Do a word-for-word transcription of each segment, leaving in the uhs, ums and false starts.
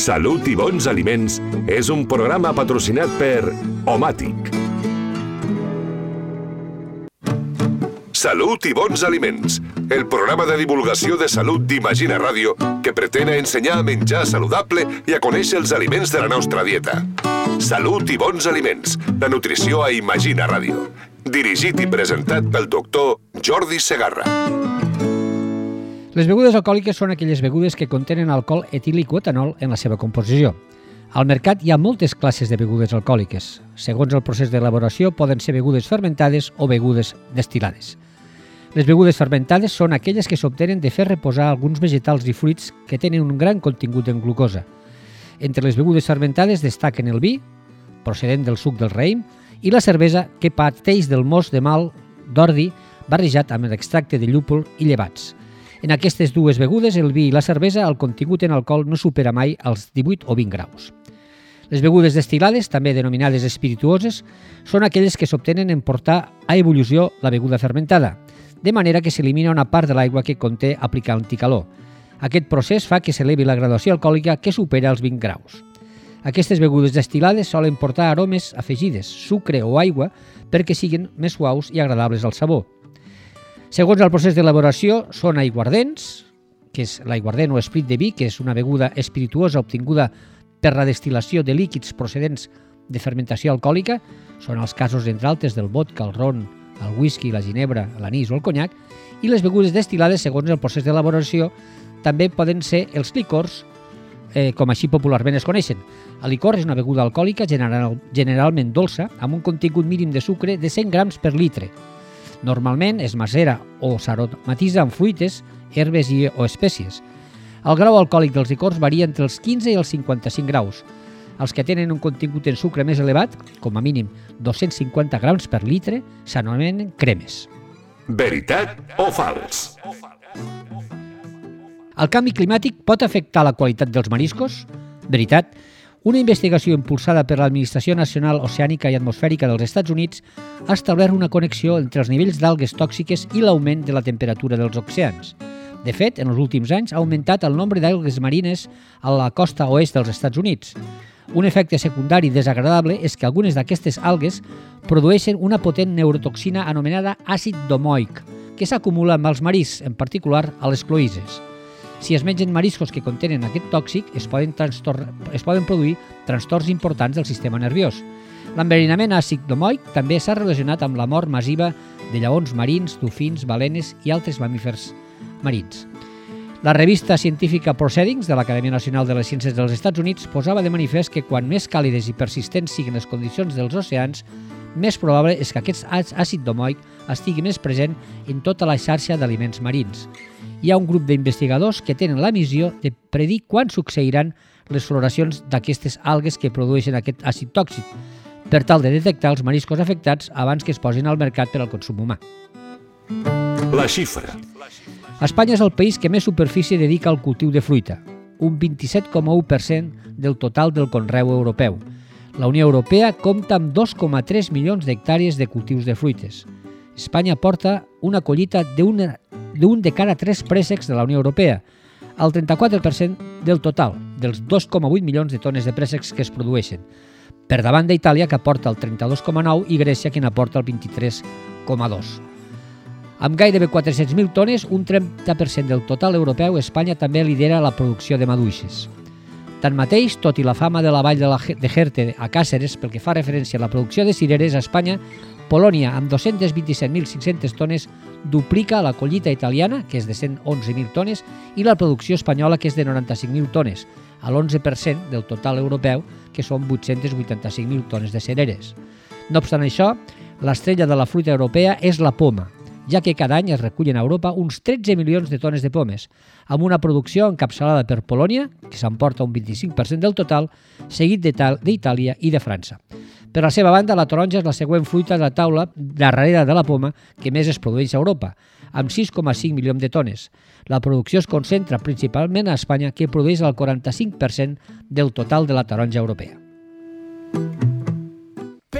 Salut i bons aliments és un programa patrocinat per Omàtic. Salut i bons aliments, el programa de divulgació de salut d'Imagina Ràdio que pretén ensenyar a menjar saludable i a conèixer els aliments de la nostra dieta. Salut i bons aliments, la nutrició a Imagina Ràdio. Dirigit i presentat pel doctor Jordi Segarra. Les begudes alcohòliques són aquelles begudes que contenen alcohol etílic o etanol en la seva composició. Al mercat hi ha moltes classes de begudes alcohòliques. Segons el procés d'elaboració, poden ser begudes fermentades o begudes destil·lades. Les begudes fermentades són aquelles que s'obtenen de fer reposar alguns vegetals i fruits que tenen un gran contingut en glucosa. Entre les begudes fermentades destaquen el vi, procedent del suc del raïm, i la cervesa, que parteix del most de malt d'ordi barrejat amb l'extracte de llúpol i llevats. En aquestes dues begudes, el vi i la cervesa, el contingut en alcohol no supera mai els divuit o vint graus. Les begudes destil·lades, també denominades espirituoses, són aquelles que s'obtenen en portar a ebullició la beguda fermentada, de manera que s'elimina una part de l'aigua que conté aplicant anticalor. Aquest procés fa que s'elevi la graduació alcohòlica que supera els vint graus. Aquestes begudes destil·lades solen portar aromes afegides, sucre o aigua, perquè siguin més suaus i agradables al sabor. Segons el procés d'elaboració, són aiguardents, que és l'aiguardent o esprit de vi, que és una beguda espirituosa obtinguda per la destil·lació de líquids procedents de fermentació alcohòlica, són els casos, entre altres, del vodka, el ron, el whisky, la ginebra, l'anís o el conyac, i les begudes destil·lades, segons el procés d'elaboració, també poden ser els licors, eh, com així popularment es coneixen. El licor és una beguda alcohòlica general, generalment dolça, amb un contingut mínim de sucre de cent grams per litre. Normalment es macera o s'aromatitza amb fruites, herbes i o espècies. El grau alcohòlic dels licors varia entre els quinze i els cinquanta-cinc graus. Els que tenen un contingut en sucre més elevat, com a mínim dos-cents cinquanta grams per litre, s'anomenen cremes. Veritat o fals? El canvi climàtic pot afectar la qualitat dels mariscos? Veritat. Una investigació impulsada per l'Administració Nacional Oceànica i Atmosfèrica dels Estats Units ha establert una connexió entre els nivells d'algues tòxiques i l'augment de la temperatura dels oceans. De fet, en els últims anys ha augmentat el nombre d'algues marines a la costa oest dels Estats Units. Un efecte secundari desagradable és que algunes d'aquestes algues produeixen una potent neurotoxina anomenada àcid domoic, que s'acumula amb els mariscs, en particular a les cloïsses. Si es mengen mariscos que contenen aquest tòxic, es poden, es poden produir trastorns importants del sistema nerviós. L'enverinament àcid domoic també s'ha relacionat amb la mort massiva de lleons marins, dofins, balenes i altres mamífers marins. La revista científica Proceedings de l'Acadèmia Nacional de les Ciències dels Estats Units posava de manifest que quan més càlides i persistents siguin les condicions dels oceans, més probable és que aquest àcid domoic estigui més present en tota la xarxa d'aliments marins. Hi ha un grup d'investigadors que tenen la missió de predir quan succeiran les floracions d'aquestes algues que produeixen aquest àcid tòxic, per tal de detectar els mariscos afectats abans que es posin al mercat per al consum humà. La xifra. Espanya és el país que més superfície dedica al cultiu de fruita, un vint-i-set coma u per cent del total del conreu europeu. La Unió Europea compta amb dos coma tres milions d'hectàrees de cultius de fruites. Espanya porta una collita d'un de cada tres préssecs de la Unió Europea, el trenta-quatre per cent del total, dels dos coma vuit milions de tones de préssecs que es produeixen, per davant d'Itàlia, que aporta el trenta-dos coma nou, i Grècia, que n'aporta el vint-i-tres coma dos. Amb gairebé quatre-cents mil tones, un trenta per cent del total europeu, Espanya també lidera la producció de maduixes. Tanmateix, tot i la fama de la vall de, la, de Jerte a Càceres pel que fa referència a la producció de cireres a Espanya, Polònia, amb dos-cents vint-i-set mil cinc-cents tones, duplica la collita italiana, que és de cent onze mil tones, i la producció espanyola, que és de noranta-cinc mil tones, a l'onze per cent del total europeu, que són vuit-cents vuitanta-cinc mil tones de cireres. No obstant això, l'estrella de la fruita europea és la poma, ja que cada any es recullen a Europa uns tretze milions de tones de pomes, amb una producció encapçalada per Polònia, que s'emporta un vint-i-cinc per cent del total, seguit d'Itàlia i de França. Per la seva banda, la taronja és la següent fruita de la taula darrere de la poma que més es produeix a Europa, amb sis coma cinc milions de tones. La producció es concentra principalment a Espanya, que produeix el quaranta-cinc per cent del total de la taronja europea.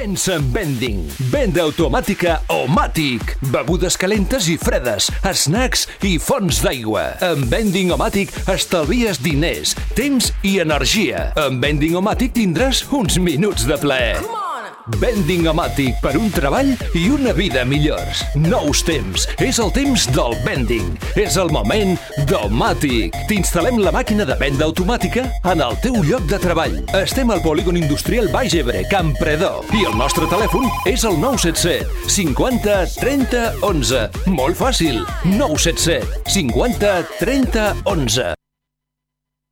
Pensa en vending. Venda automàtica Omatic. Begudes calentes i fredes, snacks i fonts d'aigua. Amb Vending Omatic estalvies diners, temps i energia. Amb Vending Omatic tindràs uns minuts de plaer. Vending Omatic, per un treball i una vida millors. Nous temps. És el temps del vending. És el moment d'Omatic. T'instal·lem la màquina de venda automàtica en el teu lloc de treball. Estem al polígon industrial Baix Ebre, Campredó. I el nostre telèfon és el nou set set cinquanta trenta onze. Molt fàcil. nou set set cinquanta trenta onze.